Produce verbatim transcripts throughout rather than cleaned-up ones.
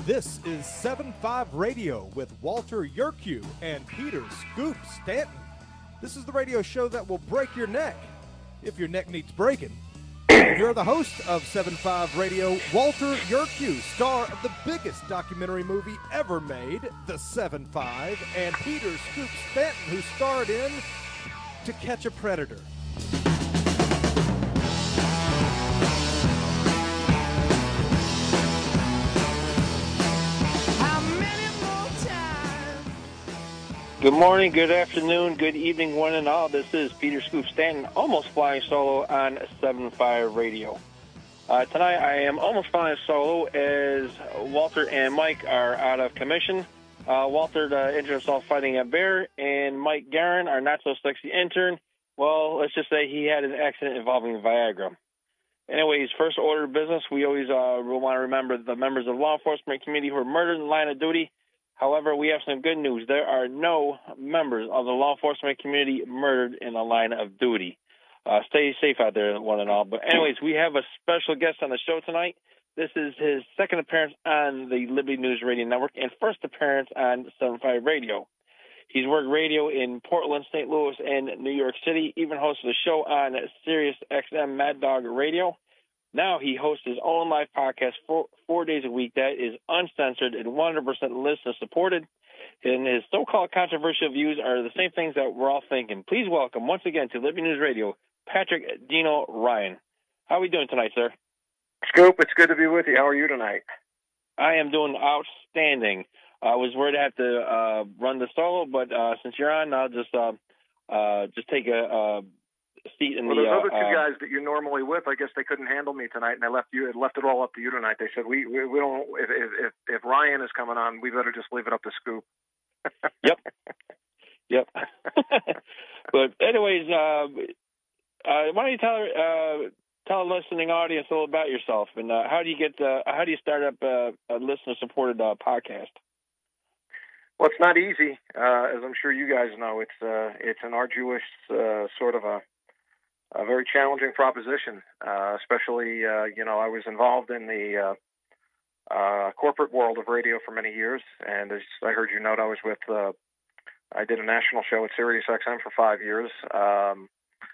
This is seven five Radio with Walter Yerkew and Peter Scoop Stanton. This is the radio show that will break your neck, if your neck needs breaking. You're the host of seven five Radio, Walter Yerkew, star of the biggest documentary movie ever made, The seven five, and Peter Scoop Stanton, who starred in To Catch a Predator. Good morning, good afternoon, good evening, one and all. This is Peter Scoop Stanton, almost flying solo on seven five Radio. Uh, tonight I am almost flying solo as Walter and Mike are out of commission. Uh, Walter uh, injured himself fighting a bear, and Mike Guerin, our not-so-sexy intern, well, let's just say he had an accident involving Viagra. Anyways, first order of business, we always uh, want to remember the members of the law enforcement community who were murdered in the line of duty. However, we have some good news. There are no members of the law enforcement community murdered in the line of duty. Uh, stay safe out there, one and all. But anyways, we have a special guest on the show tonight. This is his second appearance on the Liberty News Radio Network and first appearance on seven five Radio. He's worked radio in Portland, Saint Louis, and New York City, even hosted a show on Sirius X M Mad Dog Radio. Now he hosts his own live podcast four, four days a week that is uncensored and one hundred percent listener-supported. And his so-called controversial views are the same things that we're all thinking. Please welcome, once again, to Liberty News Radio, Patrick Dino Ryan. How are we doing tonight, sir? Scoop, it's good to be with you. How are you tonight? I am doing outstanding. I was worried I had to uh, run the solo, but uh, since you're on, I'll just uh, uh, just take a... Uh, seat in well, the, those uh, other two uh, guys that you're normally with, I guess they couldn't handle me tonight, and they left you. Left it all up to you tonight. They said we we, we don't. If, if if Ryan is coming on, we better just leave it up to Scoop. Yep. Yep. But anyways, uh, uh, why don't you tell uh, tell the listening audience a little about yourself, and uh, how do you get uh, how do you start up uh, a listener supported uh, podcast? Well, it's not easy, uh, as I'm sure you guys know. It's uh, it's an arduous uh, sort of a A very challenging proposition, uh, especially, uh, you know, I was involved in the uh, uh, corporate world of radio for many years. And as I heard you note, I was with, uh, I did a national show at Sirius X M for five years. Um,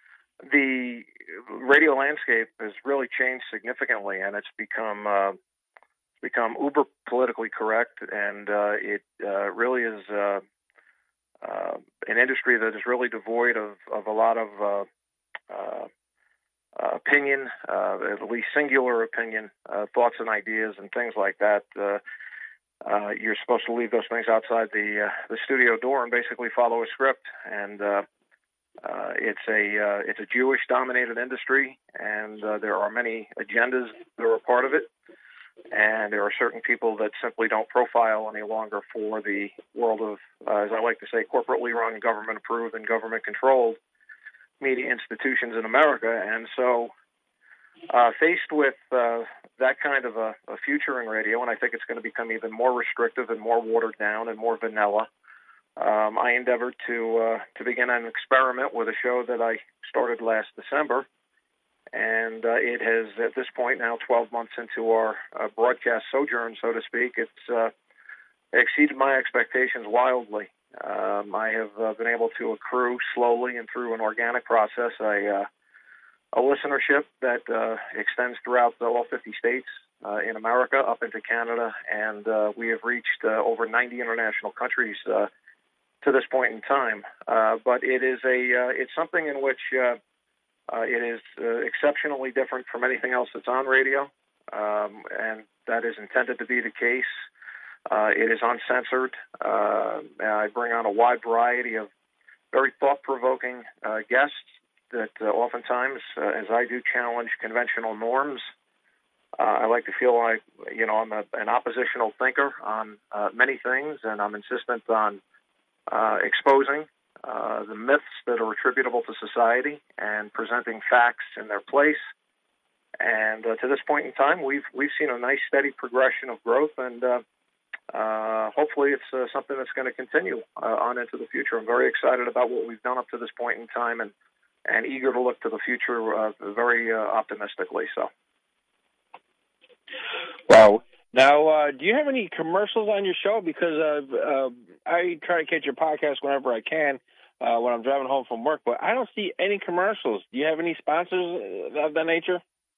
the radio landscape has really changed significantly, and it's become, uh, become uber politically correct. And uh, it uh, really is uh, uh, an industry that is really devoid of, of a lot of uh, Uh, uh, opinion, uh, at least singular opinion, uh, thoughts and ideas and things like that. Uh, uh, you're supposed to leave those things outside the uh, the studio door and basically follow a script. And uh, uh, it's a uh, it's a Jewish-dominated industry, and uh, there are many agendas that are a part of it. And there are certain people that simply don't profile any longer for the world of, uh, as I like to say, corporately run, government-approved, and government-controlled media institutions in America. And so uh, faced with uh, that kind of a, a future in radio, and I think it's going to become even more restrictive and more watered down and more vanilla, um, I endeavored to uh, to begin an experiment with a show that I started last December. And uh, it has, at this point now, twelve months into our uh, broadcast sojourn, so to speak, it's uh, exceeded my expectations wildly. Um, I have uh, been able to accrue slowly and through an organic process a, uh, a listenership that uh, extends throughout the, all fifty states uh, in America, up into Canada, and uh, we have reached uh, over ninety international countries uh, to this point in time. Uh, but it is a uh, it's something in which uh, uh, it is uh, exceptionally different from anything else that's on radio, um, and that is intended to be the case. Uh, it is uncensored. Uh, I bring on a wide variety of very thought-provoking uh, guests that uh, oftentimes, uh, as I do, challenge conventional norms. Uh, I like to feel like, you know, I'm a, an oppositional thinker on uh, many things, and I'm insistent on uh, exposing uh, the myths that are attributable to society and presenting facts in their place. And uh, to this point in time, we've we've seen a nice, steady progression of growth, and uh, Uh, hopefully it's uh, something that's going to continue uh, on into the future. I'm very excited about what we've done up to this point in time, and, and eager to look to the future uh, very uh, optimistically. So, wow, Now, uh, do you have any commercials on your show? Because uh, uh, I try to catch your podcast whenever I can uh, when I'm driving home from work, but I don't see any commercials. Do you have any sponsors of that nature?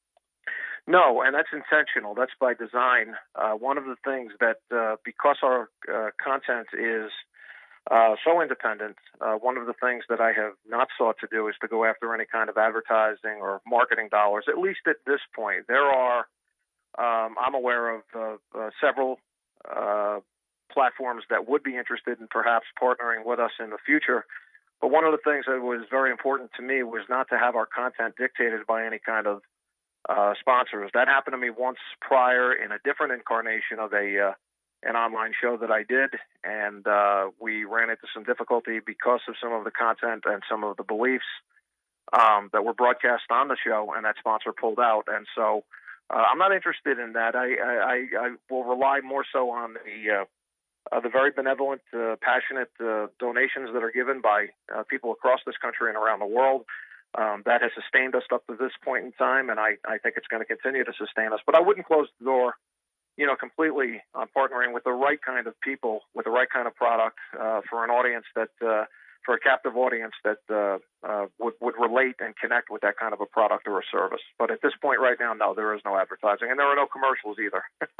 No, and that's intentional. That's by design. Uh, one of the things that, uh, because our uh, content is uh, so independent, uh, one of the things that I have not sought to do is to go after any kind of advertising or marketing dollars, at least at this point. There are Um, I'm aware of uh, uh, several uh, platforms that would be interested in perhaps partnering with us in the future. But one of the things that was very important to me was not to have our content dictated by any kind of uh, sponsors. That happened to me once prior in a different incarnation of a uh, an online show that I did, and uh, we ran into some difficulty because of some of the content and some of the beliefs um, that were broadcast on the show, and that sponsor pulled out. And so Uh, I'm not interested in that. I, I, I will rely more so on the uh, uh, the very benevolent, uh, passionate uh, donations that are given by uh, people across this country and around the world. Um, that has sustained us up to this point in time, and I, I think it's going to continue to sustain us. But I wouldn't close the door, you know, completely on partnering with the right kind of people, with the right kind of product uh, for an audience that uh, for a captive audience that uh, uh, would, would relate and connect with that kind of a product or a service. But at this point right now, no, there is no advertising, and there are no commercials either.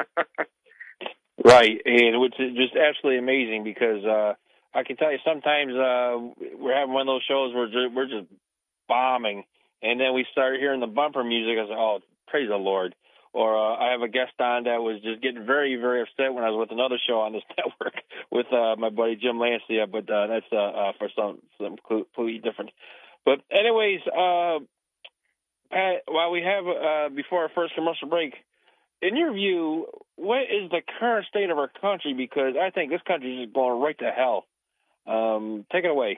Right, and which is just absolutely amazing because uh, I can tell you sometimes uh, we're having one of those shows where ju- we're just bombing, and then we start hearing the bumper music. I was like, oh, praise the Lord. Or uh, I have a guest on that was just getting very, very upset when I was with another show on this network with uh, my buddy Jim Lancia, but uh, that's uh, uh, for some some completely different. But anyways, uh, Pat, while we have, uh, before our first commercial break, in your view, what is the current state of our country? Because I think this country is just going right to hell. Um, take it away.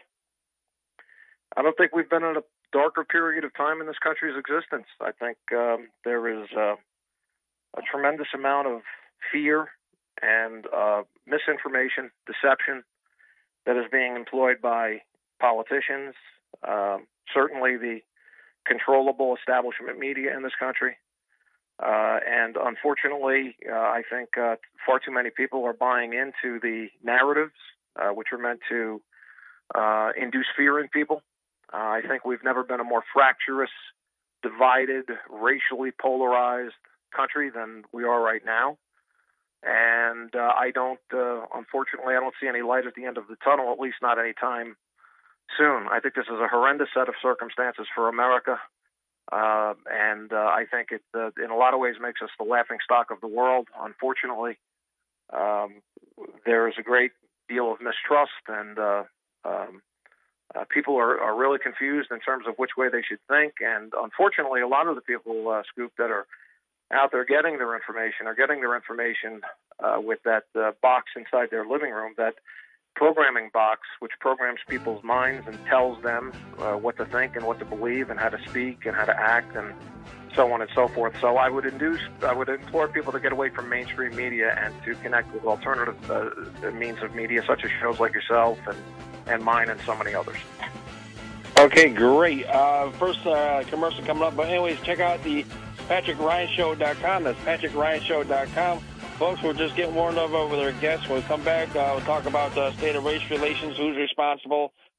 I don't think we've been in a darker period of time in this country's existence. I think um, there is uh, a tremendous amount of fear and uh, misinformation, deception that is being employed by politicians, uh, certainly the controllable establishment media in this country. Uh, and unfortunately, uh, I think uh, far too many people are buying into the narratives, uh, which are meant to uh, induce fear in people. Uh, I think we've never been a more fractious, divided, racially polarized country than we are right now. And uh, I don't, uh, unfortunately, I don't see any light at the end of the tunnel, at least not anytime soon. I think this is a horrendous set of circumstances for America. Uh, and uh, I think it, uh, in a lot of ways, makes us the laughing stock of the world. Unfortunately, um, there is a great deal of mistrust, and uh, um, uh, people are, are really confused in terms of which way they should think. And unfortunately, a lot of the people, uh, Scoop, that are out there getting their information are getting their information uh, with that uh, box inside their living room, that programming box, which programs people's minds and tells them uh, what to think and what to believe and how to speak and how to act and so on and so forth. So I would induce, I would implore people to get away from mainstream media and to connect with alternative uh, means of media, such as shows like yourself and, and mine and so many others. Okay, great. Uh, first uh, commercial coming up. But anyways, check out the Patrick Ryan Show dot com. That's Patrick Ryan Show dot com. Folks, we're just getting warmed up over their guests. When we come back, uh, we'll talk about the state of race relations, who's responsible.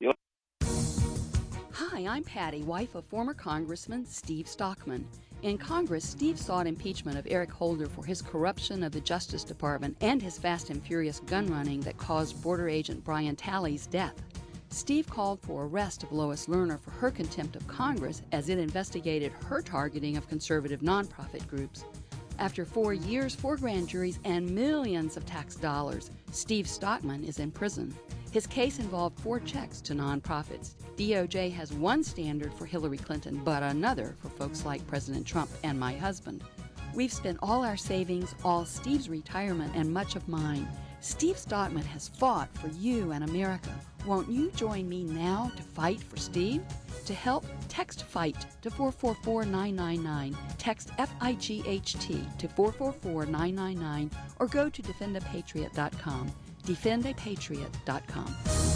Hi, I'm Patty, wife of former Congressman Steve Stockman. In Congress, Steve sought impeachment of Eric Holder for his corruption of the Justice Department and his fast and furious gun running that caused border agent Brian Talley's death. Steve called for arrest of Lois Lerner for her contempt of Congress as it investigated her targeting of conservative nonprofit groups. After four years, four grand juries, and millions of tax dollars, Steve Stockman is in prison. His case involved four checks to nonprofits. D O J has one standard for Hillary Clinton, but another for folks like President Trump and my husband. We've spent all our savings, all Steve's retirement, and much of mine. Steve Stockman has fought for you and America. Won't you join me now to fight for Steve? To help, text FIGHT to four four four nine nine nine. Text F I G H T to four four four nine nine nine or go to defend a patriot dot com. defend a patriot dot com.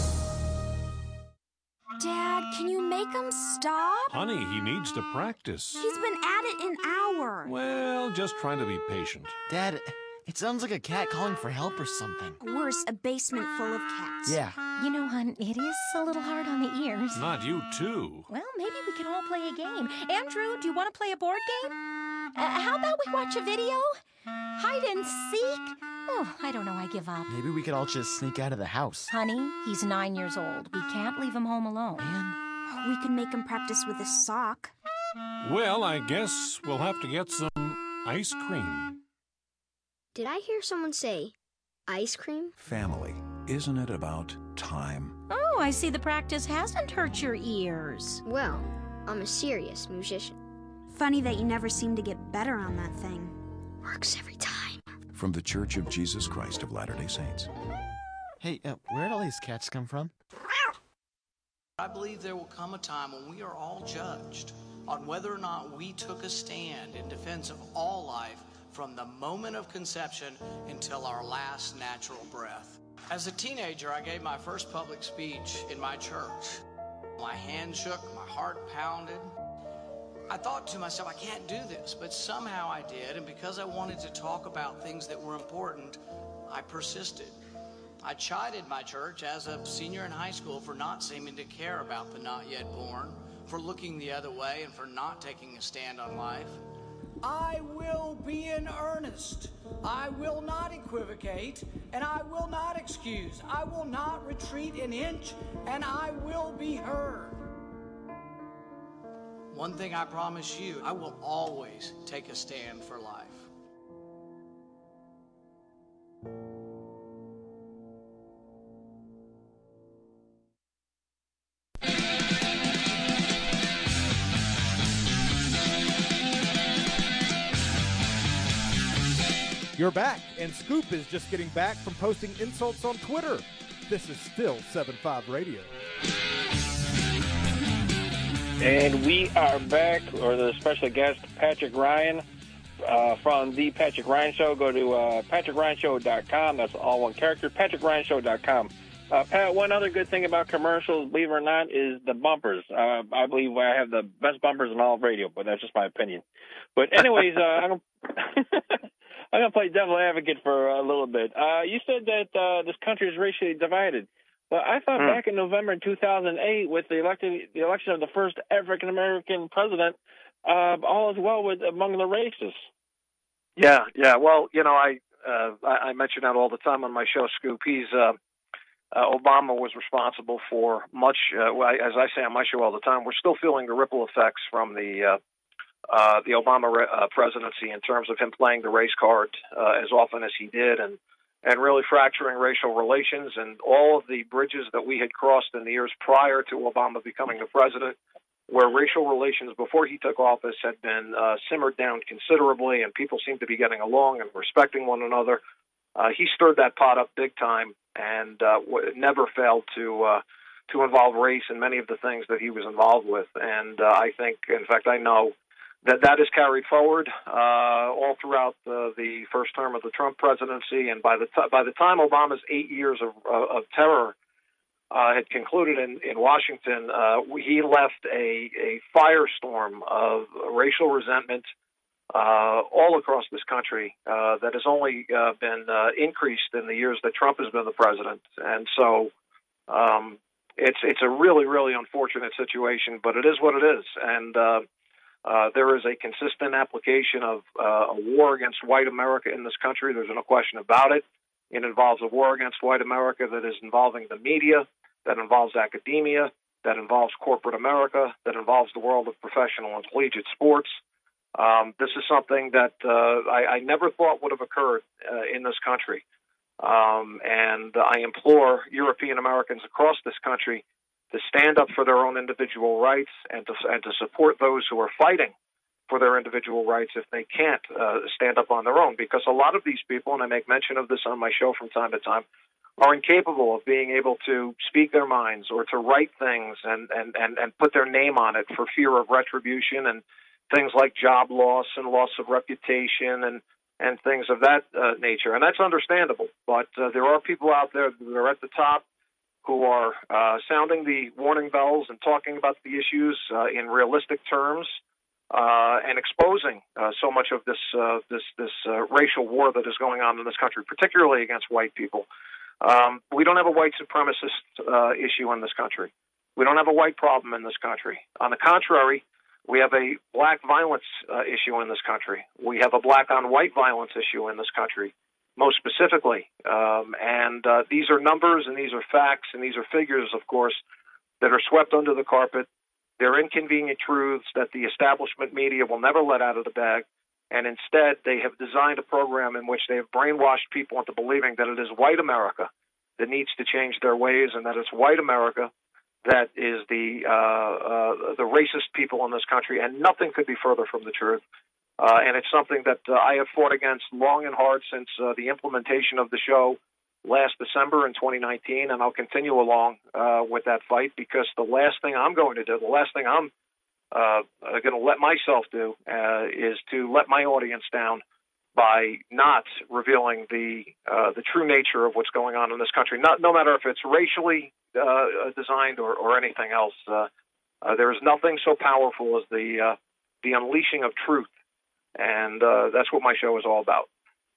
Dad, can you make him stop? Honey, he needs to practice. He's been at it an hour. Well, just trying to be patient. Dad, It sounds like a cat calling for help or something. Worse, a basement full of cats. Yeah. You know, hon, it is a little hard on the ears. Not you, too. Well, maybe we can all play a game. Andrew, do you want to play a board game? Uh, how about we watch a video? Hide and seek? Oh, I don't know, I give up. Maybe we could all just sneak out of the house. Honey, he's nine years old. We can't leave him home alone. Man. We could make him practice with a sock. Well, I guess we'll have to get some ice cream. Did I hear someone say ice cream? Family. Isn't it about time? Oh, I see the practice hasn't hurt your ears. Well, I'm a serious musician. Funny that you never seem to get better on that thing. Works every time. From the Church of Jesus Christ of Latter-day Saints. Hey, uh, where'd all these cats come from? I believe there will come a time when we are all judged on whether or not we took a stand in defense of all life from the moment of conception until our last natural breath. As a teenager, I gave my first public speech in my church. My hand shook, my heart pounded. I thought to myself, I can't do this, but somehow I did, and because I wanted to talk about things that were important, I persisted. I chided my church as a senior in high school for not seeming to care about the not yet born, for looking the other way, and for not taking a stand on life. I will be in earnest. I will not equivocate, and I will not excuse. I will not retreat an inch, and I will be heard. One thing I promise you, I will always take a stand for life. You're back, and Scoop is just getting back from posting insults on Twitter. This is still seven five Radio. And we are back, or the special guest, Patrick Ryan, uh, from The Patrick Ryan Show. Go to uh, patrick ryan show dot com. That's all one character, patrick ryan show dot com. Uh, Pat, one other good thing about commercials, believe it or not, is the bumpers. Uh, I believe I have the best bumpers in all of radio, but that's just my opinion. But anyways, uh, I'm I'm going to play devil advocate for a little bit. Uh, you said that uh, this country is racially divided. Well, I thought hmm. back in November two thousand eight, with the elected, the election of the first African-American president, uh, all is well with among the races. Yeah, yeah. Well, you know, I uh, I, I mention that all the time on my show, Scoop. He's uh, uh, Obama was responsible for much, uh, well, as I say on my show all the time, we're still feeling the ripple effects from the uh, uh, the Obama re- uh, presidency in terms of him playing the race card uh, as often as he did, and and really fracturing racial relations, and all of the bridges that we had crossed in the years prior to Obama becoming the president, where racial relations before he took office had been uh, simmered down considerably, and people seemed to be getting along and respecting one another. Uh, he stirred that pot up big time, and uh, w- never failed to uh, to involve race in many of the things that he was involved with. And uh, I think, in fact, I know that that is carried forward uh, all throughout the, the first term of the Trump presidency, and by the t- by the time Obama's eight years of, uh, of terror uh, had concluded in in Washington, uh, he left a, a firestorm of racial resentment uh, all across this country uh, that has only uh, been uh, increased in the years that Trump has been the president. And so um, it's it's a really really unfortunate situation, but it is what it is, and. Uh, Uh, there is a consistent application of uh, a war against white America in this country. There's no question about it. It involves a war against white America that is involving the media, that involves academia, that involves corporate America, that involves the world of professional and collegiate sports. Um, this is something that uh, I, I never thought would have occurred uh, in this country. Um, and I implore European Americans across this country to stand up for their own individual rights and to and to support those who are fighting for their individual rights if they can't uh, stand up on their own. Because a lot of these people, and I make mention of this on my show from time to time, are incapable of being able to speak their minds or to write things and, and, and, and put their name on it for fear of retribution and things like job loss and loss of reputation and, and things of that uh, nature. And that's understandable. But uh, there are people out there that are at the top who are uh, sounding the warning bells and talking about the issues uh, in realistic terms, uh, and exposing uh, so much of this uh, this this uh, racial war that is going on in this country, particularly against white people. Um, we don't have a white supremacist uh, issue in this country. We don't have a white problem in this country. On the contrary, we have a black violence uh, issue in this country. We have a black-on-white violence issue in this country, most specifically. Um, and uh, these are numbers, and these are facts, and these are figures, of course, that are swept under the carpet. They're inconvenient truths that the establishment media will never let out of the bag. And instead, they have designed a program in which they have brainwashed people into believing that it is white America that needs to change their ways, and that it's white America that is the uh, uh, the racist people in this country. And nothing could be further from the truth. Uh, and it's something that uh, I have fought against long and hard since uh, the implementation of the show last December in twenty nineteen, and I'll continue along uh, with that fight, because the last thing I'm going to do, the last thing I'm uh, going to let myself do uh, is to let my audience down by not revealing the uh, the true nature of what's going on in this country, not, no matter if it's racially uh, designed or, or anything else. Uh, uh, there is nothing so powerful as the uh, the unleashing of truth, and uh, that's what my show is all about.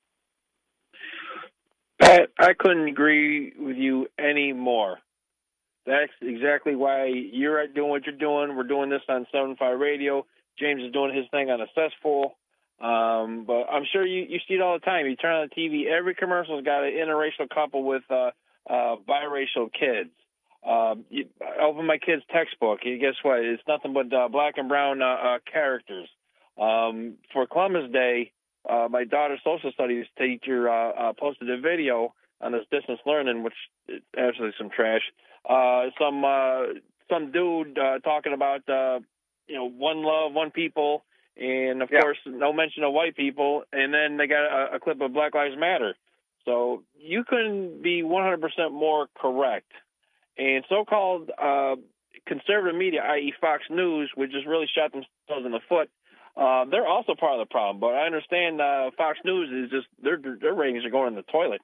Pat, I couldn't agree with you any more. That's exactly why you're doing what you're doing. We're doing this on seven five Radio. James is doing his thing on a cesspool. Um, but I'm sure you, you see it all the time. You turn on the T V, every commercial's got an interracial couple with uh, uh, biracial kids. Uh, you, I open my kid's textbook, and guess what? It's nothing but uh, black and brown uh, uh, characters. Um, for Columbus Day, uh, my daughter's social studies teacher uh, uh, posted a video on this distance learning, which is absolutely some trash. Uh, some uh, some dude uh, talking about uh, you know one love, one people. And, of yeah. course, no mention of white people. And then they got a, a clip of Black Lives Matter. So you couldn't be one hundred percent more correct. And so-called uh, conservative media, that is. Fox News, which just really shot themselves in the foot, uh, they're also part of the problem. But I understand uh, Fox News is just, their, their ratings are going in the toilet.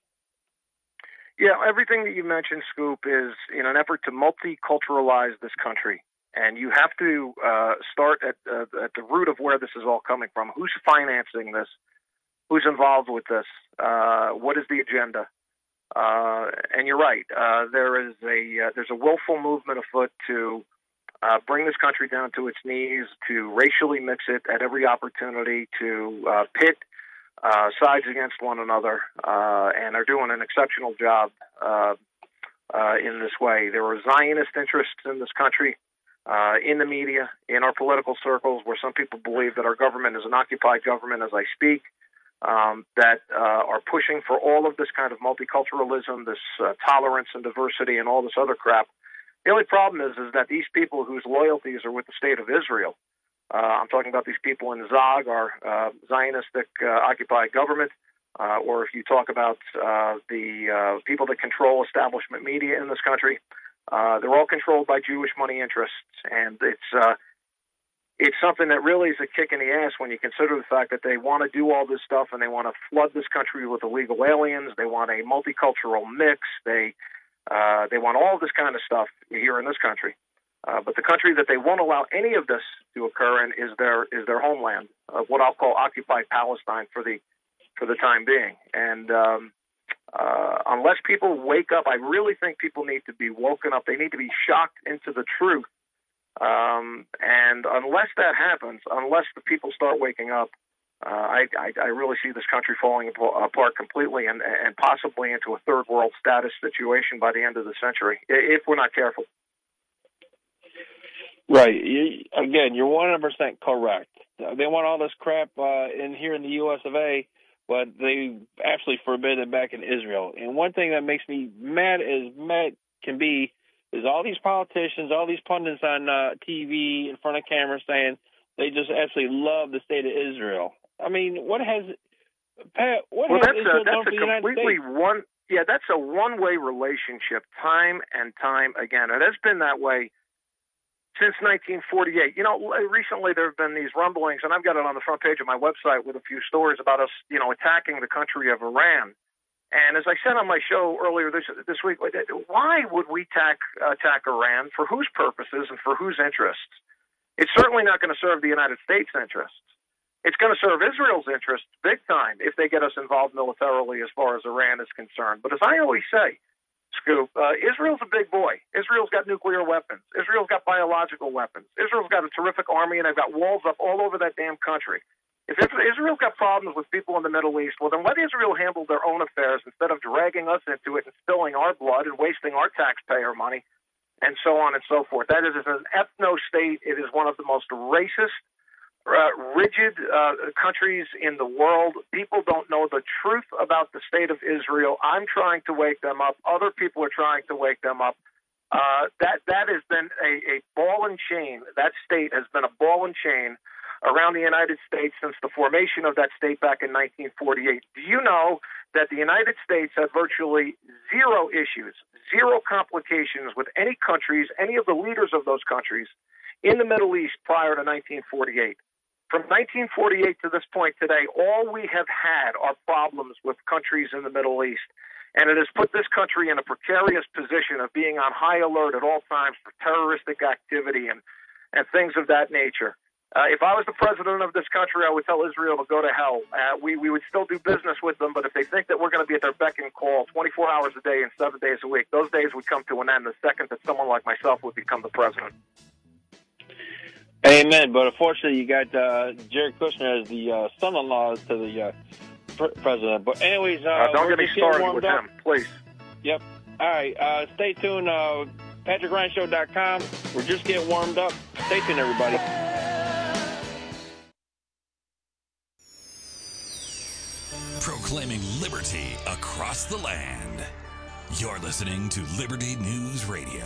Yeah, everything that you mentioned, Scoop, is in an effort to multiculturalize this country. And you have to uh, start at, uh, at the root of where this is all coming from. Who's financing this? Who's involved with this? Uh, what is the agenda? Uh, and you're right. Uh, there is a uh, there's a willful movement afoot to uh, bring this country down to its knees, to racially mix it at every opportunity, to uh, pit uh, sides against one another, uh, and are doing an exceptional job uh, uh, in this way. There are Zionist interests in this country. Uh, in the media, in our political circles, where some people believe that our government is an occupied government as I speak, um, that uh, are pushing for all of this kind of multiculturalism, this uh, tolerance and diversity and all this other crap. The only problem is, is that these people whose loyalties are with the state of Israel, uh, I'm talking about these people in Zog, our uh, Zionistic uh, occupied government, uh, or if you talk about uh, the uh, people that control establishment media in this country, Uh, they're all controlled by Jewish money interests, and it's uh, it's something that really is a kick in the ass when you consider the fact that they want to do all this stuff and they want to flood this country with illegal aliens. They want a multicultural mix. They uh, they want all this kind of stuff here in this country. Uh, but the country that they won't allow any of this to occur in is their is their homeland, uh, what I'll call occupied Palestine for the for the time being. And um, Uh, unless people wake up, I really think people need to be woken up. They need to be shocked into the truth. Um, and unless that happens, unless the people start waking up, uh, I, I, I really see this country falling apart completely and, and possibly into a third world status situation by the end of the century, if we're not careful. Right. You, again, you're one hundred percent correct. They want all this crap uh, in here in the U S of A, but they absolutely forbid it back in Israel. And one thing that makes me mad as mad can be is all these politicians, all these pundits on uh, T V in front of cameras saying they just absolutely love the state of Israel. I mean, what has Pat? What well, has that's Israel a, that's done for a the United completely States? one. Yeah, that's a one-way relationship, time and time again. It has been that way since nineteen forty-eight. You know, recently there have been these rumblings, and I've got it on the front page of my website with a few stories about us, you know, attacking the country of Iran. And as I said on my show earlier this this week, why would we attack, attack Iran? For whose purposes and for whose interests? It's certainly not going to serve the United States' interests. It's going to serve Israel's interests big time if they get us involved militarily as far as Iran is concerned. But as I always say, Scoop, uh, Israel's a big boy. Israel's got nuclear weapons. Israel's got biological weapons. Israel's got a terrific army, and they've got walls up all over that damn country. If Israel's got problems with people in the Middle East, well, then let Israel handle their own affairs instead of dragging us into it and spilling our blood and wasting our taxpayer money and so on and so forth. That is an ethno-state. It is one of the most racist, uh, rigid uh, countries in the world. People don't know the truth about the state of Israel. I'm trying to wake them up. Other people are trying to wake them up. Uh, that that has been a, a ball and chain. That state has been a ball and chain around the United States since the formation of that state back in nineteen forty-eight. Do you know that the United States had virtually zero issues, zero complications with any countries, any of the leaders of those countries in the Middle East prior to nineteen forty-eight? From nineteen forty-eight to this point today, all we have had are problems with countries in the Middle East. And it has put this country in a precarious position of being on high alert at all times for terroristic activity and, and things of that nature. Uh, if I was the president of this country, I would tell Israel to go to hell. Uh, we, we would still do business with them, but if they think that we're going to be at their beck and call twenty-four hours a day and seven days a week, those days would come to an end the second that someone like myself would become the president. Amen. But unfortunately, you got uh, Jared Kushner as the uh, son-in-law to the uh, pr- president. But anyways, uh, uh, don't get me started with up. him, please. Yep. All right. Uh, stay tuned. Uh, Patrick Ryan Show dot com. We're just getting warmed up. Stay tuned, everybody. Proclaiming liberty across the land. You're listening to Liberty News Radio.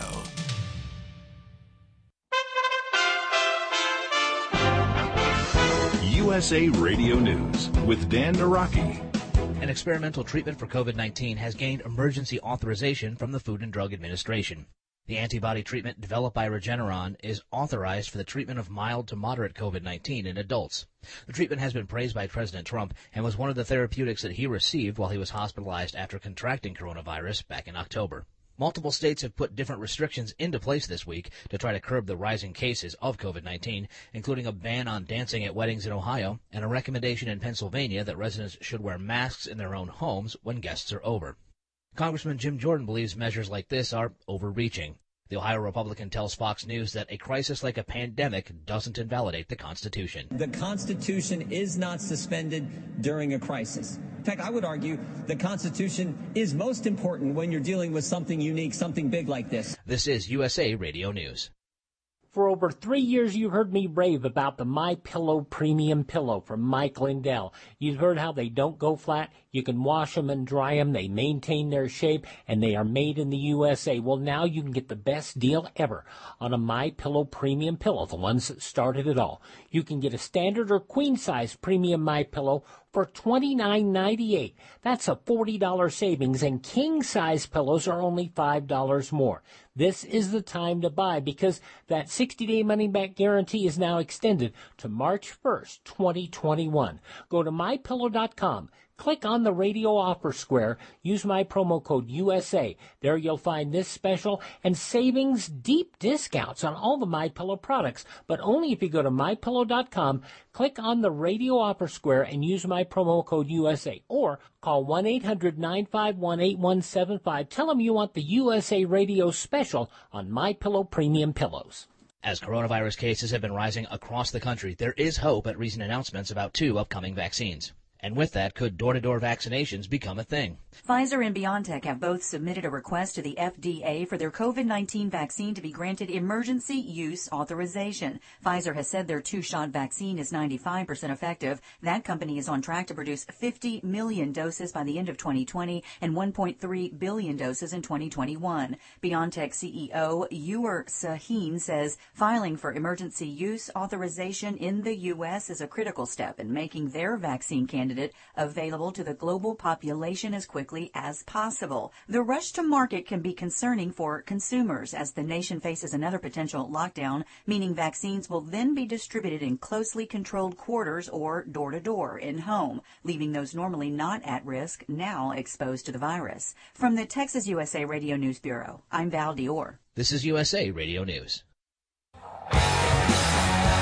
U S A Radio News with Dan Naraki. An experimental treatment for COVID nineteen has gained emergency authorization from the Food and Drug Administration. The antibody treatment developed by Regeneron is authorized for the treatment of mild to moderate COVID nineteen in adults. The treatment has been praised by President Trump and was one of the therapeutics that he received while he was hospitalized after contracting coronavirus back in October. Multiple states have put different restrictions into place this week to try to curb the rising cases of COVID nineteen, including a ban on dancing at weddings in Ohio and a recommendation in Pennsylvania that residents should wear masks in their own homes when guests are over. Congressman Jim Jordan believes measures like this are overreaching. The Ohio Republican tells Fox News that a crisis like a pandemic doesn't invalidate the Constitution. The Constitution is not suspended during a crisis. In fact, I would argue the Constitution is most important when you're dealing with something unique, something big like this. This is U S A Radio News. For over three years, you heard me rave about the MyPillow Premium Pillow from Mike Lindell. You've heard how they don't go flat. You can wash them and dry them. They maintain their shape, and they are made in the U S A. Well, now you can get the best deal ever on a MyPillow Premium Pillow, the ones that started it all. You can get a standard or queen-size premium MyPillow for twenty-nine ninety-eight. That's a forty dollars savings, and king-size pillows are only five dollars more. This is the time to buy because that sixty-day money-back guarantee is now extended to March first, twenty twenty-one. Go to my pillow dot com. Click on the radio offer square. Use my promo code U S A. There you'll find this special and savings deep discounts on all the MyPillow products, but only if you go to my pillow dot com, click on the radio offer square and use my promo code U S A, or call one eight hundred nine five one eight one seven five. Tell them you want the U S A radio special on MyPillow Premium Pillows. As coronavirus cases have been rising across the country, there is hope at recent announcements about two upcoming vaccines. And with that, could door-to-door vaccinations become a thing? Pfizer and BioNTech have both submitted a request to the F D A for their COVID nineteen vaccine to be granted emergency use authorization. Pfizer has said their two-shot vaccine is ninety-five percent effective. That company is on track to produce fifty million doses by the end of twenty twenty and one point three billion doses in twenty twenty-one. BioNTech C E O Ur Sahin says filing for emergency use authorization in the U S is a critical step in making their vaccine candidate available to the global population as quickly as possible. The rush to market can be concerning for consumers as the nation faces another potential lockdown, meaning vaccines will then be distributed in closely controlled quarters or door-to-door in home, leaving those normally not at risk now exposed to the virus. From the Texas U S A Radio News Bureau, I'm Val Dior. This is U S A Radio News.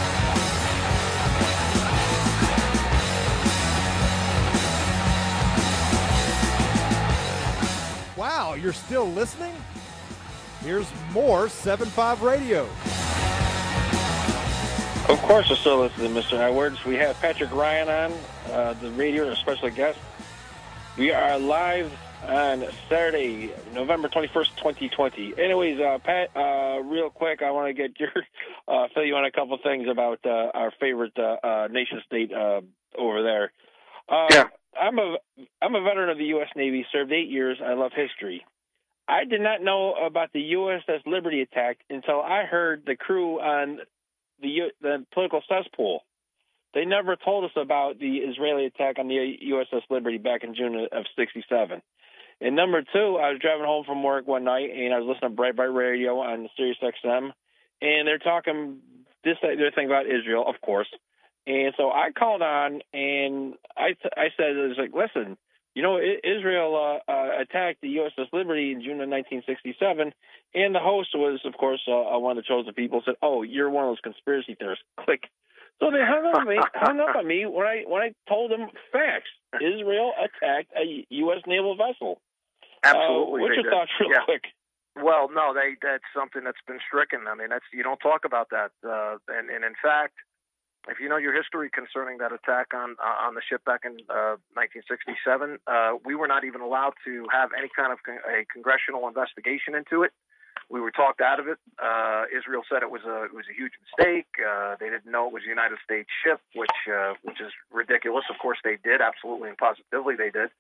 Wow, you're still listening? Here's more seven five Radio. Of course, we're still listening to Mister Edwards. We have Patrick Ryan on uh, the radio, a special guest. We are live on Saturday, November twenty-first, twenty twenty. Anyways, uh, Pat, uh, real quick, I want to get your uh, fill you on a couple things about uh, our favorite uh, uh, nation state uh, over there. Uh, yeah. I'm a I'm a veteran of the U S Navy. Served eight years. I love history. I did not know about the U S S Liberty attack until I heard the crew on the U- the political cesspool. They never told us about the Israeli attack on the U S S Liberty back in June of sixty-seven. And number two, I was driving home from work one night, and I was listening to Breitbart Radio on Sirius X M, and they're talking this they're thinking about Israel, of course. And so I called on, and I I said, it was like, listen, you know, Israel uh, uh, attacked the U S S Liberty in June of nineteen sixty-seven, and the host was, of course, uh, one of the chosen people. Said, "Oh, you're one of those conspiracy theorists." Click. So they hung up on me. Hung up on me when I when I told them facts. Israel attacked a U S naval vessel. Absolutely. Uh, what's your did. thoughts, real yeah. quick? Well, no, they that's something that's been stricken. I mean, that's you don't talk about that. Uh, and, and in fact, if you know your history concerning that attack on uh, on the ship back in uh, nineteen sixty-seven, uh, we were not even allowed to have any kind of con- a congressional investigation into it. We were talked out of it. Uh, Israel said it was a it was a huge mistake. Uh, they didn't know it was a United States ship, which uh, which is ridiculous. Of course, they did. Absolutely and positively, they did.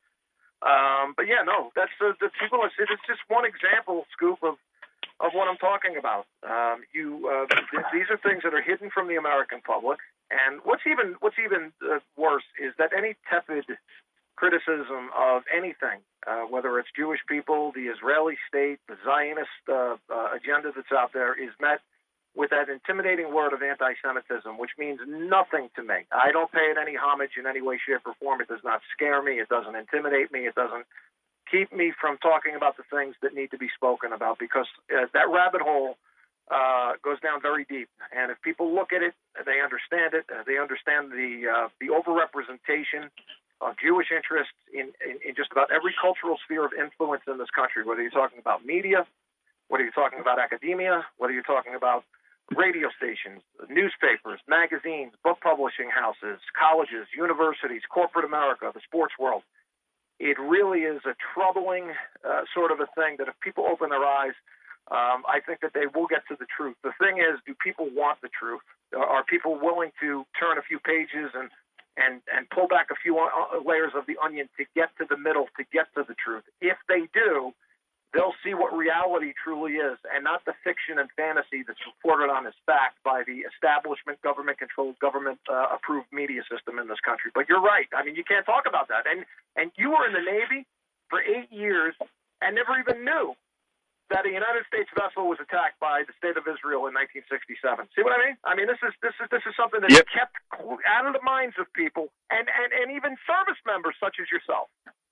Um, but yeah, no, that's uh, the people. It's, it's just one example, Scoop, of of what I'm talking about. Um, you uh, th- these are things that are hidden from the American public. And what's even what's even uh, worse is that any tepid criticism of anything, uh, whether it's Jewish people, the Israeli state, the Zionist uh, uh, agenda that's out there, is met with that intimidating word of anti-Semitism, which means nothing to me. I don't pay it any homage in any way, shape, or form. It does not scare me. It doesn't intimidate me. It doesn't keep me from talking about the things that need to be spoken about, because uh, that rabbit hole uh, goes down very deep. And if people look at it, they understand it. Uh, they understand the uh, the overrepresentation of Jewish interests in, in, in just about every cultural sphere of influence in this country, whether you're talking about media, whether you're talking about academia, whether you're talking about radio stations, newspapers, magazines, book publishing houses, colleges, universities, corporate America, the sports world. It really is a troubling uh, sort of a thing that if people open their eyes, um, I think that they will get to the truth. The thing is, do people want the truth? Are people willing to turn a few pages and and, and pull back a few layers of the onion to get to the middle, to get to the truth? If they do, they'll see what reality truly is, and not the fiction and fantasy that's reported on as fact by the establishment, government-controlled, government-approved uh, media system in this country. But you're right. I mean, you can't talk about that. And and you were in the Navy for eight years and never even knew that a United States vessel was attacked by the state of Israel in nineteen sixty-seven. See what I mean? I mean, this is this is this is something that's yep. kept out of the minds of people, and, and, and even service members such as yourself.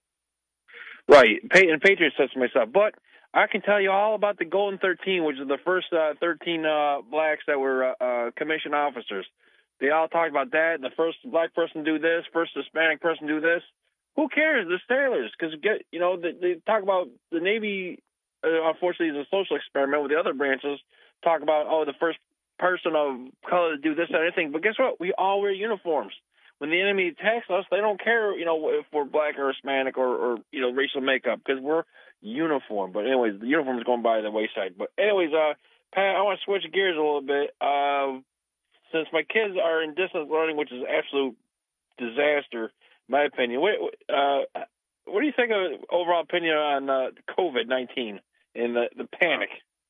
Right, and Patriots such as myself. But I can tell you all about the Golden thirteen, which is the first uh, thirteen uh, blacks that were uh, uh, commissioned officers. They all talked about that. The first black person do this, first Hispanic person do this. Who cares? The sailors, because get you know they, they talk about the Navy. Uh, unfortunately, is a social experiment with the other branches. Talk about oh, the first person of color to do this or anything. But guess what? We all wear uniforms. When the enemy attacks us, they don't care, you know, if we're black or Hispanic or, or you know, racial makeup, because we're uniform. But anyways, the uniform is going by the wayside. But anyways, uh, Pat, I want to switch gears a little bit. Uh, since my kids are in distance learning, which is an absolute disaster, in my opinion, what, uh, what do you think of overall opinion on uh, COVID nineteen and the, the panic?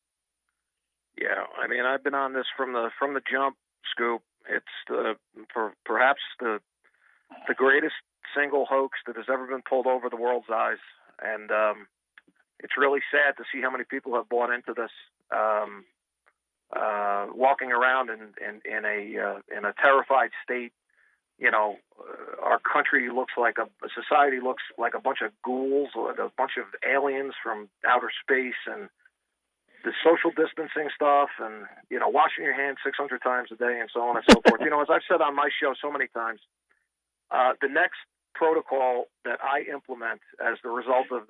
Yeah, I mean, I've been on this from the from the jump, Scoop. It's the, for perhaps the the greatest single hoax that has ever been pulled over the world's eyes, and um, it's really sad to see how many people have bought into this. Um, uh, walking around in in, in a uh, in a terrified state, you know, uh, our country looks like a, a society looks like a bunch of ghouls, like a bunch of aliens from outer space, and the social distancing stuff, and, you know, washing your hands six hundred times a day, and so on and so forth. You know, as I've said on my show so many times, uh, the next protocol that I implement as the result of this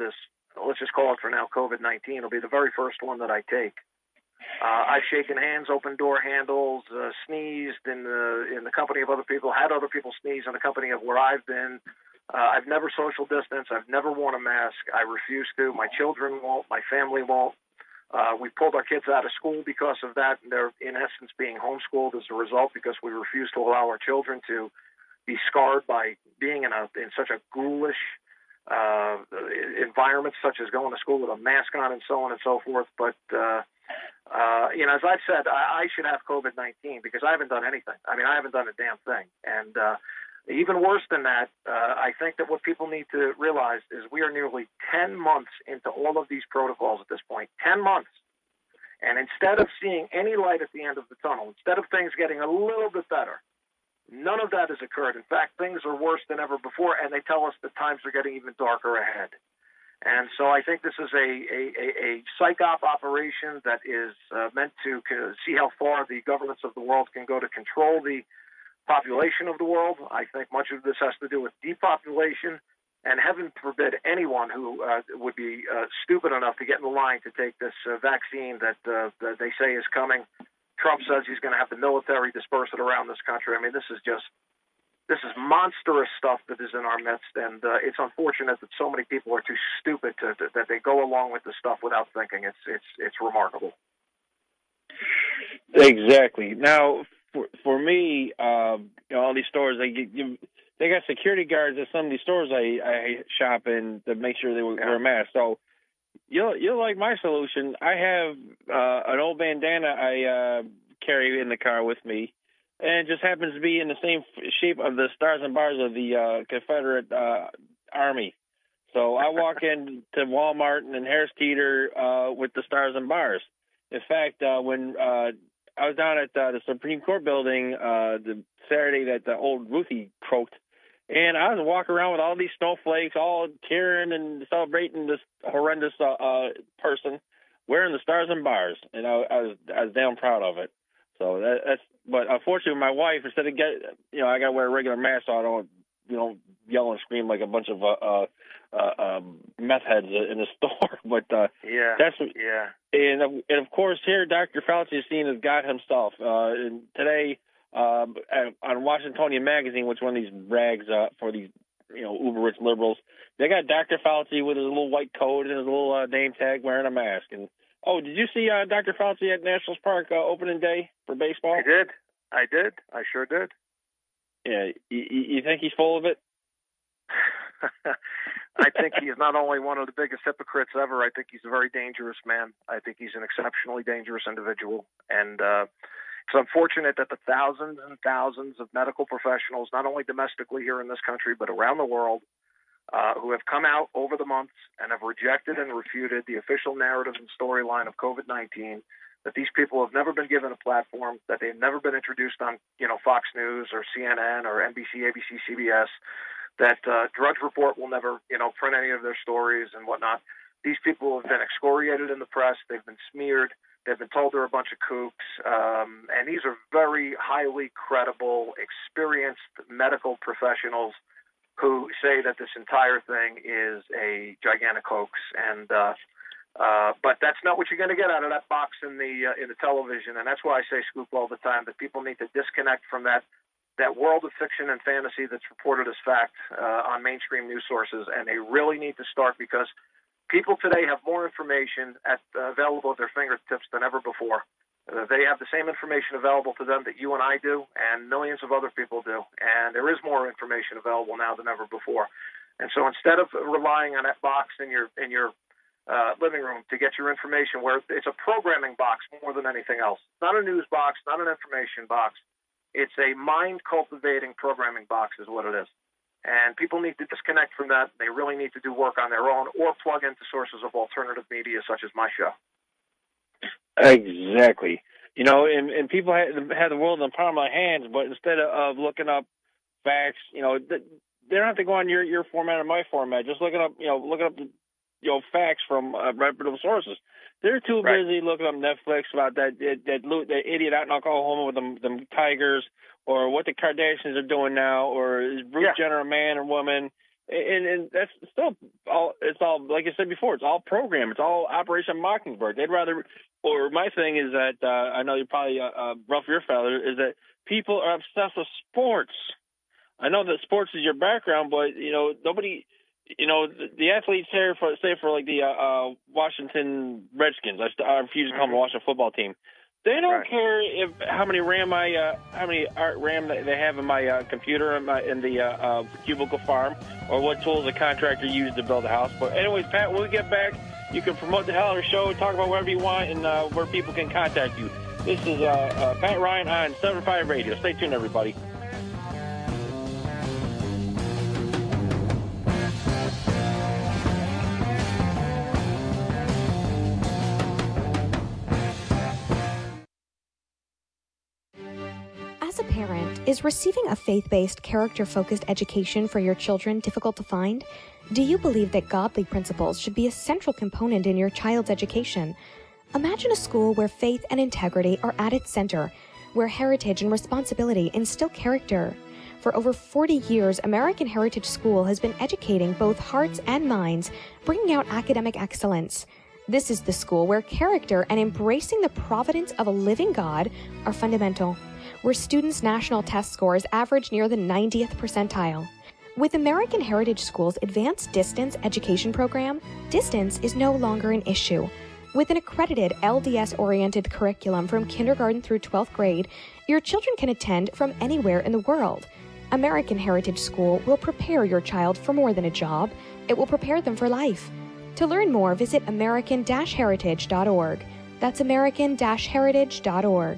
let's just call it for now COVID nineteen. It'll be the very first one that I take. Uh, I've shaken hands, opened door handles, uh, sneezed in the in the company of other people, had other people sneeze in the company of where I've been. Uh, I've never social distanced. I've never worn a mask. I refuse to. My children won't. My family won't. Uh, we pulled our kids out of school because of that. And they're, in essence, being homeschooled as a result because we refuse to allow our children to be scarred by being in a in such a ghoulish uh, environment, such as going to school with a mask on and so on and so forth. But, uh, uh, you know, as I've said, I, I should have COVID nineteen because I haven't done anything. I mean, I haven't done a damn thing. And uh, even worse than that, uh, I think that what people need to realize is we are nearly ten months into all of these protocols at this point. ten months. And instead of seeing any light at the end of the tunnel, instead of things getting a little bit better, none of that has occurred. In fact, things are worse than ever before, and they tell us that times are getting even darker ahead. And so I think this is a, a, a, a psych-op operation that is uh, meant to see how far the governments of the world can go to control the population of the world. I think much of this has to do with depopulation, and heaven forbid anyone who uh, would be uh, stupid enough to get in the line to take this uh, vaccine that, uh, that they say is coming. Trump says he's going to have the military disperse it around this country. I mean, this is just, this is monstrous stuff that is in our midst, and uh, it's unfortunate that so many people are too stupid to, to, that they go along with this stuff without thinking. It's it's it's remarkable. Exactly. Now, for for me, um, you know, all these stores, they you, they got security guards at some of these stores I, I shop in to make sure they wear a mask. So you'll you'll like my solution. I have uh, an old bandana I uh, carry in the car with me, and it just happens to be in the same shape of the stars and bars of the uh, Confederate uh, Army. So I walk into Walmart and then Harris Teeter uh, with the stars and bars. In fact, uh, when uh, I was down at uh, the Supreme Court building uh, the Saturday that the old Ruthie croaked, and I was walking around with all these snowflakes, all cheering and celebrating this horrendous uh, uh, person wearing the stars and bars, and I, I was I was damn proud of it. So that, that's, but unfortunately, my wife, instead of get, you know, I got to wear a regular mask so I don't, you know, yell and scream like a bunch of uh, uh, uh, um, meth heads in the store. But uh, yeah, that's yeah. And and of course, here Doctor Fauci is seen as God himself. Uh, and today, uh, on Washingtonian Magazine, which one of these rags uh, for these, you know, uber rich liberals, they got Doctor Fauci with his little white coat and his little uh, name tag wearing a mask. And oh, did you see uh, Doctor Fauci at Nationals Park uh, opening day for baseball? I did. I did. I sure did. Yeah. You, you think he's full of it? I think he's not only one of the biggest hypocrites ever, I think he's a very dangerous man. I think he's an exceptionally dangerous individual. And uh, it's unfortunate that the thousands and thousands of medical professionals, not only domestically here in this country, but around the world, uh, who have come out over the months and have rejected and refuted the official narrative and storyline of COVID nineteen, that these people have never been given a platform, that they've never been introduced on, you know, Fox News or C N N or N B C, A B C, C B S, that uh, Drudge Report will never, you know, print any of their stories and whatnot. These people have been excoriated in the press. They've been smeared. They've been told they're a bunch of kooks. Um, and these are very highly credible, experienced medical professionals who say that this entire thing is a gigantic hoax. And uh, uh, but that's not what you're going to get out of that box in the uh, in the television. And that's why I say, Scoop, all the time, that people need to disconnect from that that world of fiction and fantasy that's reported as fact uh, on mainstream news sources, and they really need to start, because people today have more information at, uh, available at their fingertips than ever before. Uh, they have the same information available to them that you and I do, and millions of other people do, and there is more information available now than ever before. And so instead of relying on that box in your in your uh, living room to get your information, where it's a programming box more than anything else, not a news box, not an information box. It's a mind-cultivating programming box is what it is. And people need to disconnect from that. They really need to do work on their own or plug into sources of alternative media such as my show. Exactly. You know, and, and people have, have the world in the palm of their hands, but instead of looking up facts, you know, they don't have to go on your, your format or my format. Just looking up, you know, looking up, the, you know, facts from uh, reputable sources. They're too right. busy looking up Netflix about that that that, that idiot out in Oklahoma with them, them tigers, or what the Kardashians are doing now, or is Bruce yeah. Jenner a man or woman? And, and that's still all, it's all, like I said before, it's all program. It's all Operation Mockingbird. They'd rather, or my thing is that, uh, I know you're probably, uh, uh, rough your feather, is that people are obsessed with sports. I know that sports is your background, but, you know, nobody, you know, the, the athletes here, for, say for like the, uh, uh Washington Redskins, I, I refuse to call them the Washington football team. They don't right. care if how many RAM I uh, how many RAM they have in my uh, computer in, my, in the uh, uh, cubicle farm, or what tools the contractor used to build a house. But anyways, Pat, when we get back, you can promote the hell out of the show, talk about whatever you want, and uh, where people can contact you. This is uh, uh, Pat Ryan on seven five Radio. Stay tuned, everybody. As a parent, is receiving a faith-based, character-focused education for your children difficult to find? Do you believe that godly principles should be a central component in your child's education? Imagine a school where faith and integrity are at its center, where heritage and responsibility instill character. For over forty years, American Heritage School has been educating both hearts and minds, bringing out academic excellence. This is the school where character and embracing the providence of a living God are fundamental, where students' national test scores average near the ninetieth percentile. With American Heritage School's Advanced Distance Education Program, distance is no longer an issue. With an accredited L D S-oriented curriculum from kindergarten through twelfth grade, your children can attend from anywhere in the world. American Heritage School will prepare your child for more than a job. It will prepare them for life. To learn more, visit american dash heritage dot org. That's american dash heritage dot org.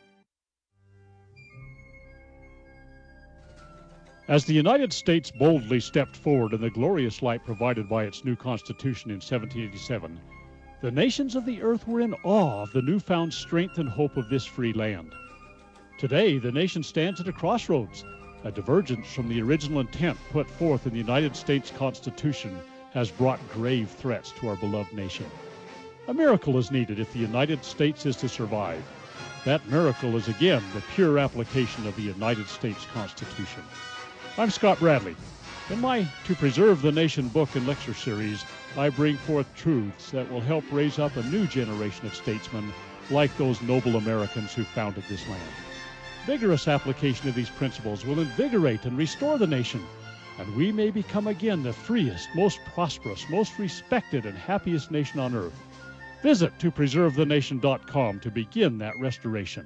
As the United States boldly stepped forward in the glorious light provided by its new Constitution in seventeen eighty-seven, the nations of the earth were in awe of the newfound strength and hope of this free land. Today, the nation stands at a crossroads. A divergence from the original intent put forth in the United States Constitution has brought grave threats to our beloved nation. A miracle is needed if the United States is to survive. That miracle is again the pure application of the United States Constitution. I'm Scott Bradley. In my To Preserve the Nation book and lecture series, I bring forth truths that will help raise up a new generation of statesmen like those noble Americans who founded this land. Vigorous application of these principles will invigorate and restore the nation, and we may become again the freest, most prosperous, most respected, and happiest nation on earth. Visit to preserve the nation dot com to begin that restoration.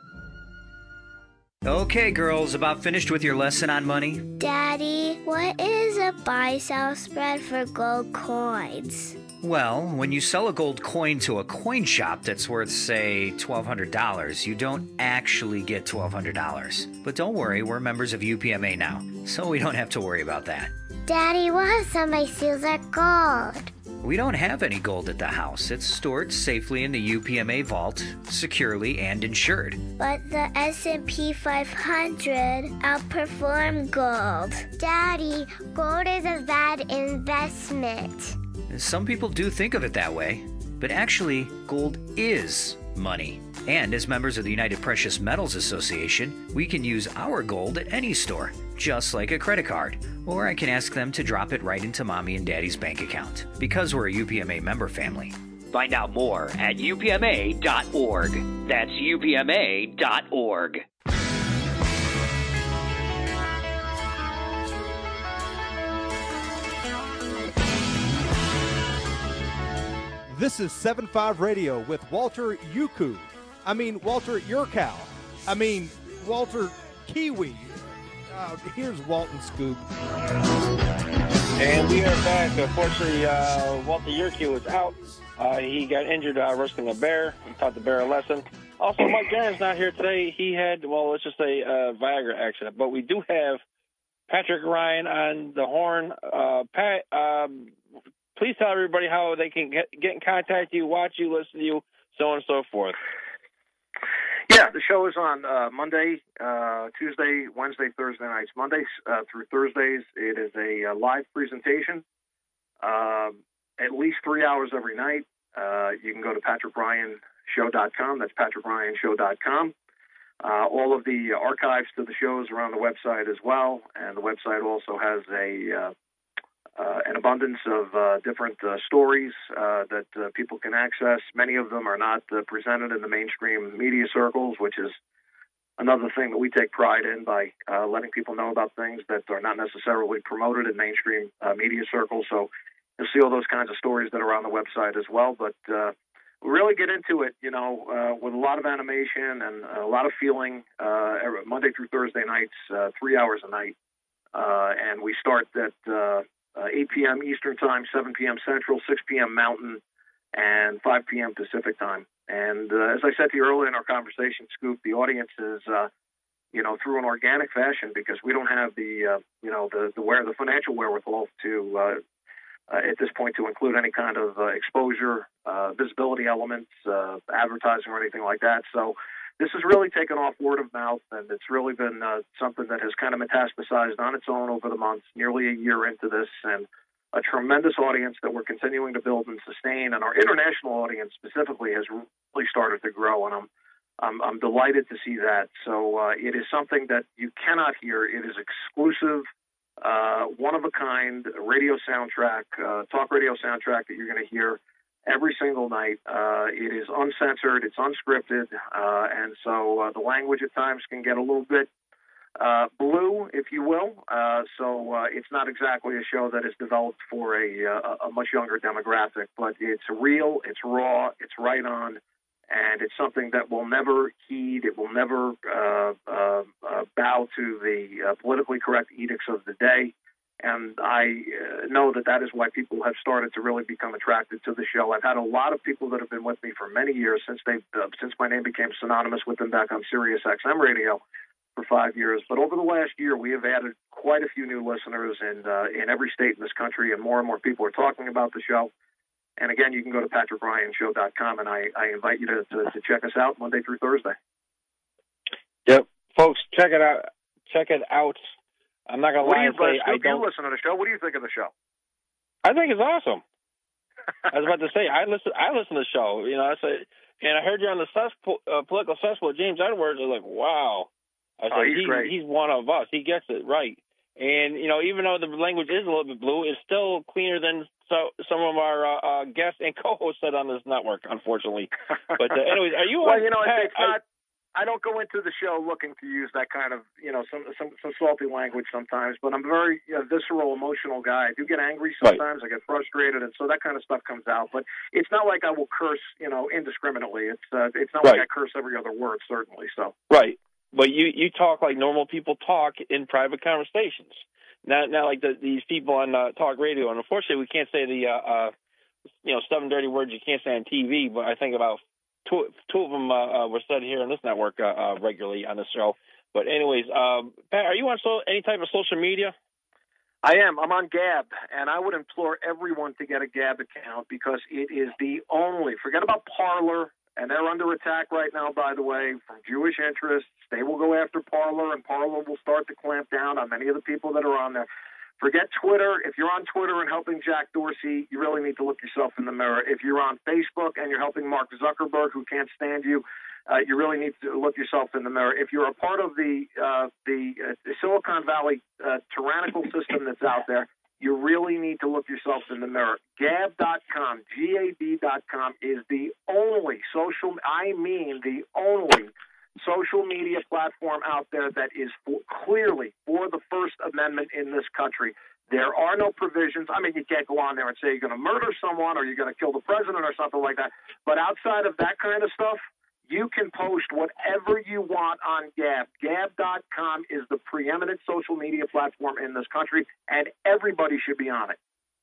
Okay, girls, about finished with your lesson on money? Daddy, what is a buy-sell spread for gold coins? Well, when you sell a gold coin to a coin shop that's worth, say, twelve hundred dollars, you don't actually get twelve hundred dollars. But don't worry, we're members of U P M A now, so we don't have to worry about that. Daddy, what if somebody steals our gold? We don't have any gold at the house. It's stored safely in the U P M A vault, securely and insured. But the S and P five hundred outperformed gold. Daddy, gold is a bad investment. Some people do think of it that way, but actually, gold is money. And as members of the United Precious Metals Association, we can use our gold at any store, just like a credit card. Or I can ask them to drop it right into Mommy and Daddy's bank account, because we're a U P M A member family. Find out more at U P M A dot org. That's U P M A dot org. This is seven five Radio with Walter Yuku. I mean, Walter Yurkow. I mean, Walter Kiwi. Uh, here's Walton Scoop. And we are back. Unfortunately, uh, Walter Yurkow is out. Uh, he got injured uh, wrestling a bear. He taught the bear a lesson. Also, Mike Garen's not here today. He had, well, let's just say uh, Viagra accident. But we do have Patrick Ryan on the horn. Uh, Pat, um, please tell everybody how they can get, get in contact with you, watch you, listen to you, so on and so forth. Yeah, the show is on uh, Monday, uh, Tuesday, Wednesday, Thursday nights. Mondays uh, through Thursdays, it is a, a live presentation, uh, at least three hours every night. Uh, you can go to patrick ryan show dot com. That's patrick ryan show dot com. Uh, all of the archives to the shows are on the website as well, and the website also has a uh, uh, an abundance of uh, different uh, stories uh, that uh, people can access. Many of them are not uh, presented in the mainstream media circles, which is another thing that we take pride in by uh, letting people know about things that are not necessarily promoted in mainstream uh, media circles. So you'll see all those kinds of stories that are on the website as well. But uh, we really get into it, you know, uh, with a lot of animation and a lot of feeling, uh, every, Monday through Thursday nights, uh, three hours a night. Uh, and we start at uh, uh, eight p.m. Eastern Time, seven p.m. Central, six p.m. Mountain, and five p.m. Pacific Time. And uh, as I said to you earlier in our conversation, Scoop, the audience is, uh, you know, through an organic fashion, because we don't have the, uh, you know, the the, where, the financial wherewithal to, uh, uh, at this point, to include any kind of uh, exposure, uh, visibility elements, uh, advertising, or anything like that. So this has really taken off word of mouth, and it's really been uh, something that has kind of metastasized on its own over the months, nearly a year into this, and a tremendous audience that we're continuing to build and sustain. And our international audience specifically has really started to grow, and I'm I'm, I'm delighted to see that. So uh, it is something that you cannot hear. It is exclusive, uh, one-of-a-kind radio soundtrack, uh, talk radio soundtrack that you're going to hear every single night. Uh, it is uncensored, it's unscripted, uh, and so uh, the language at times can get a little bit uh, blue, if you will. Uh, so uh, it's not exactly a show that is developed for a, uh, a much younger demographic, but it's real, it's raw, it's right on, and it's something that will never heed, it will never uh, uh, uh, bow to the uh, politically correct edicts of the day. And I uh, know that that is why people have started to really become attracted to the show. I've had a lot of people that have been with me for many years since they uh, since my name became synonymous with them back on Sirius X M radio for five years. But over the last year, we have added quite a few new listeners in uh, in every state in this country, and more and more people are talking about the show. And again, you can go to patrick ryan show dot com, and I, I invite you to, to, to check us out Monday through Thursday. Yep, folks, check it out. Check it out. I'm not gonna what lie do you, and say uh, I don't. You listen to the show. What do you think of the show? I think it's awesome. I was about to say I listen. I listen to the show. You know, I said, and I heard you on the cesspool, uh, political cesspool with James Edwards. I was like, wow. I said, oh, he's, he's, great. he's one of us. He gets it right. And you know, even though the language is a little bit blue, it's still cleaner than so some of our uh, uh, guests and co-hosts said on this network. Unfortunately, but uh, anyways, are you? Well, on, you know, Pat, it's not. I don't go into the show looking to use that kind of, you know, some some, some salty language sometimes, but I'm a very uh, visceral, emotional guy. I do get angry sometimes. Right. I get frustrated, and so that kind of stuff comes out. But it's not like I will curse, you know, indiscriminately. It's uh, it's not right. like I curse every other word, certainly. So right, but you you talk like normal people talk in private conversations. Not not like the, these people on uh, talk radio. And unfortunately, we can't say the uh, uh, you know seven dirty words you can't say on T V. But I think about Two, two of them uh, uh, were said here on this network uh, uh, regularly on the show. But anyways, um, Pat, are you on so, any type of social media? I am. I'm on Gab, and I would implore everyone to get a Gab account because it is the only, forget about Parler, and they're under attack right now, by the way, from Jewish interests. They will go after Parler, and Parler will start to clamp down on many of the people that are on there. Forget Twitter. If you're on Twitter and helping Jack Dorsey, you really need to look yourself in the mirror. If you're on Facebook and you're helping Mark Zuckerberg, who can't stand you, uh, you really need to look yourself in the mirror. If you're a part of the uh, the, uh, the Silicon Valley uh, tyrannical system that's out there, you really need to look yourself in the mirror. Gab dot com, G A B dot com is the only social, I mean the only social media platform out there that is for, clearly for the First Amendment in this country. There are no provisions. I mean, you can't go on there and say you're going to murder someone or you're going to kill the president or something like that. But outside of that kind of stuff, you can post whatever you want on Gab. Gab dot com is the preeminent social media platform in this country, and everybody should be on it.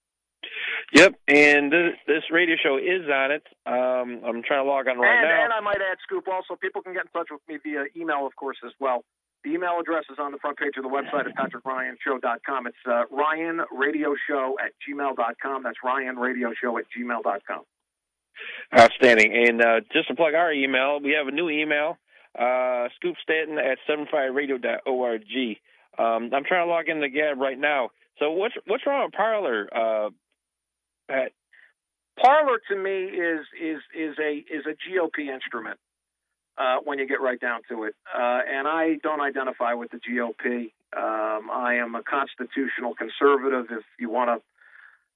Yep, and this, this radio show is on it. Um, I'm trying to log on right and, now. And I might add, Scoop, also, people can get in touch with me via email, of course, as well. The email address is on the front page of the website at patrick ryan show dot com. It's uh, ryan radio show at gmail dot com. That's ryan radio show at gmail dot com. Outstanding. And uh, just to plug our email, we have a new email, uh, Scoop Stanton at seven five radio dot org. Um, I'm trying to log into Gab right now. So what's what's wrong with Parler, uh, Pat? Parler to me is is is a is a G O P instrument uh, when you get right down to it, uh, and I don't identify with the G O P. Um, I am a constitutional conservative. If you want to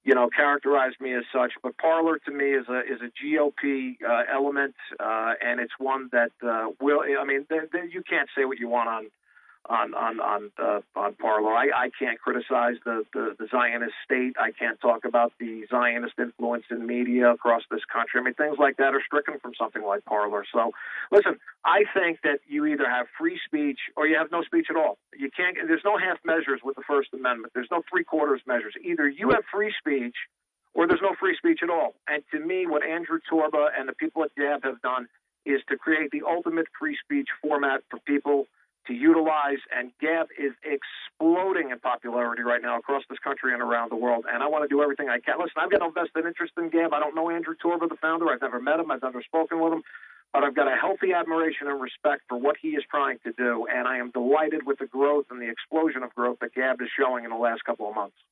you know, characterized me as such. But Parler to me is a is a G O P uh, element, uh, and it's one that uh, will. I mean, th- th- you can't say what you want on on on on, uh, on Parler. I, I can't criticize the, the the Zionist state. I can't talk about the Zionist influence in media across this country. I mean, things like that are stricken from something like Parler. So, listen, I think that you either have free speech or you have no speech at all. You can't. There's no half measures with the First Amendment. There's no three quarters measures. Either you have free speech or there's no free speech at all. And to me, what Andrew Torba and the people at Gab have done is to create the ultimate free speech format for people to utilize, and Gab is exploding in popularity right now across this country and around the world, and I want to do everything I can. Listen, I've got no vested interest in Gab. I don't know Andrew Torba, the founder. I've never met him. I've never spoken with him, but I've got a healthy admiration and respect for what he is trying to do, and I am delighted with the growth and the explosion of growth that Gab is showing in the last couple of months.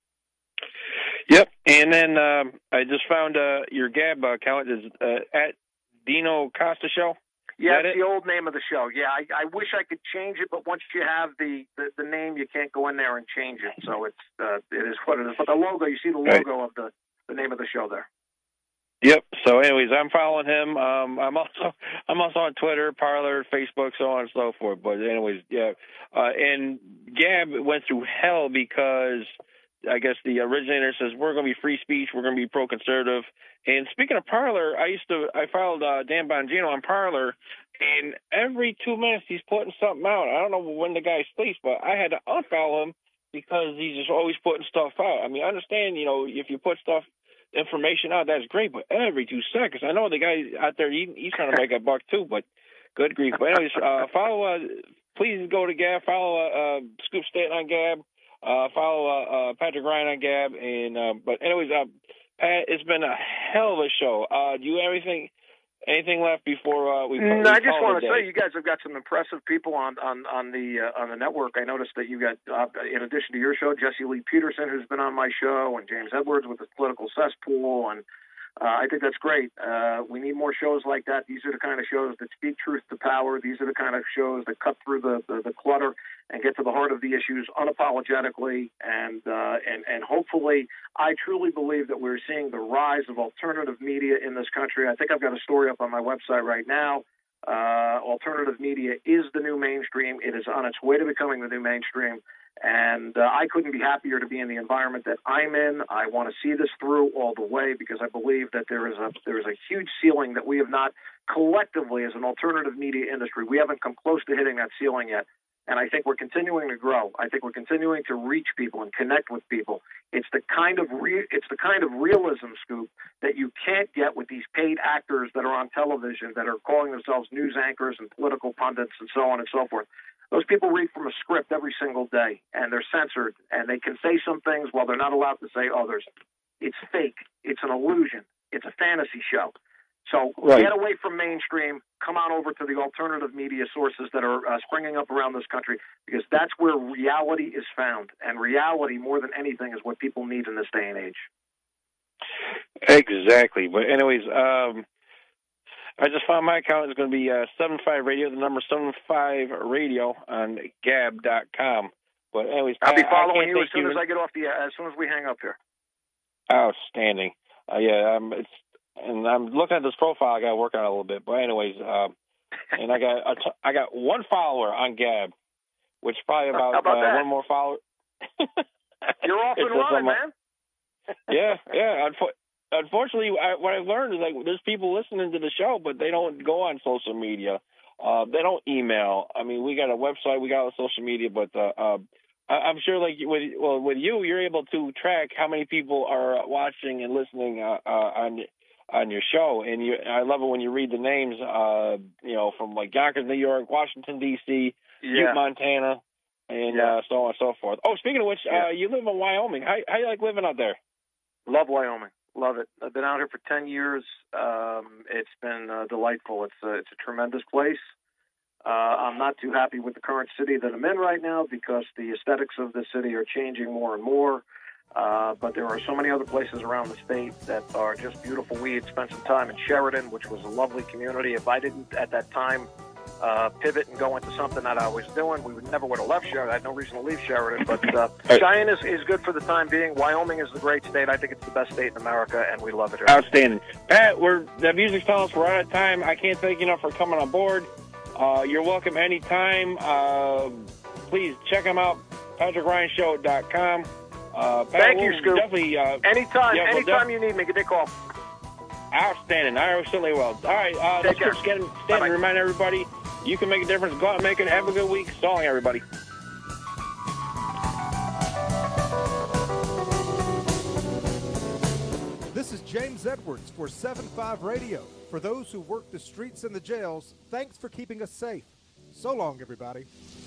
Yep, and then um, I just found uh, your Gab account is uh, at Dino Costa Show. Yeah, it's the old name of the show. Yeah, I, I wish I could change it, but once you have the, the, the name, you can't go in there and change it. So it's uh, it is what it is. But the logo, you see the logo right. of the, the name of the show there. Yep. So, anyways, I'm following him. Um, I'm also I'm also on Twitter, Parler, Facebook, so on and so forth. But anyways, yeah. Uh, and Gab went through hell because I guess the originator says we're going to be free speech, we're going to be pro-conservative. And speaking of Parler, I used to I followed uh, Dan Bongino on Parler, and every two minutes he's putting something out. I don't know when the guy sleeps, but I had to unfollow him because he's just always putting stuff out. I mean, I understand, you know, if you put stuff, information out, that's great, but every two seconds, I know the guy out there, he, he's trying to make a buck too, but good grief. But anyways, uh, follow, uh, please go to Gab, follow uh, uh, Scoop Stanton on Gab, uh, follow uh, uh, Patrick Ryan on Gab, and uh, but anyways, uh, Pat, it's been a hell of a show. Uh, do you have anything, anything left before uh, we? No, we I just call want it to a day? say you guys have got some impressive people on on on the uh, on the network. I noticed that you got, uh, in addition to your show, Jesse Lee Peterson, who's been on my show, and James Edwards with the Political Cesspool, and uh, I think that's great. Uh, we need more shows like that. These are the kind of shows that speak truth to power. These are the kind of shows that cut through the, the, the clutter and get to the heart of the issues unapologetically. And, uh, and, and hopefully, I truly believe that we're seeing the rise of alternative media in this country. I think I've got a story up on my website right now. Uh, alternative media is the new mainstream. It is on its way to becoming the new mainstream. And uh, I couldn't be happier to be in the environment that I'm in. I want to see this through all the way because I believe that there is a there is a huge ceiling that we have not collectively as an alternative media industry. We haven't come close to hitting that ceiling yet. And I think we're continuing to grow. I think we're continuing to reach people and connect with people. It's the kind of re- it's the kind of realism, Scoop, that you can't get with these paid actors that are on television that are calling themselves news anchors and political pundits and so on and so forth. Those people read from a script every single day, and they're censored, and they can say some things while they're not allowed to say others. It's fake. It's an illusion. It's a fantasy show. So right. Get away from mainstream. Come on over to the alternative media sources that are uh, springing up around this country, because that's where reality is found. And reality, more than anything, is what people need in this day and age. Exactly. But anyways, um, I just found my account is going to be uh, seven five radio, the number seven five radio on gab dot com. But anyways, I'll be I, following I you as soon you. as I get off the as soon as we hang up here. Outstanding. Uh, yeah, um, it's and I'm looking at this profile. I got to work on it a little bit. But anyways, uh, and I got a t- I got one follower on Gab, which is probably about, about uh, one more follower. You're off and running, man. yeah, yeah. Unfo- Unfortunately, I, what I've learned is like there's people listening to the show, but they don't go on social media. Uh, they don't email. I mean, we got a website, we got a social media, but uh, uh, I, I'm sure, like with well, with you, you're able to track how many people are watching and listening uh, uh, on on your show. And you, I love it when you read the names. Uh, you know, from like Yonkers, New York, Washington D C, yeah. Butte, Montana, and yeah. uh, so on and so forth. Oh, speaking of which, yeah. uh, you live in Wyoming. How, how you like living out there? Love Wyoming. Love it. I've been out here for ten years. Um, it's been uh, delightful. It's a, it's a tremendous place. Uh, I'm not too happy with the current city that I'm in right now because the aesthetics of the city are changing more and more. Uh, but there are so many other places around the state that are just beautiful. We had spent some time in Sheridan, which was a lovely community. If I didn't, at that time, uh, pivot and go into something that I was doing. We would never would have left Sheridan. I had no reason to leave Sheridan. But uh, right. Cheyenne is, is good for the time being. Wyoming is the great state. I think it's the best state in America, and we love it here. Outstanding. Pat, we're, the music's telling us we're out of time. I can't thank you enough for coming on board. Uh, you're welcome anytime. Uh, please check them out, patrick ryan show dot com. Uh, Pat, Thank we'll you, Scoop. Definitely, uh, anytime, yeah, we'll anytime def- you need me, give me a call. Outstanding. I certainly will. All right, uh, let's just get Stanton. Remind everybody, you can make a difference. Go out and make it. Have a good week. So long, everybody. This is James Edwards for seven five Radio. For those who work the streets and the jails, thanks for keeping us safe. So long, everybody.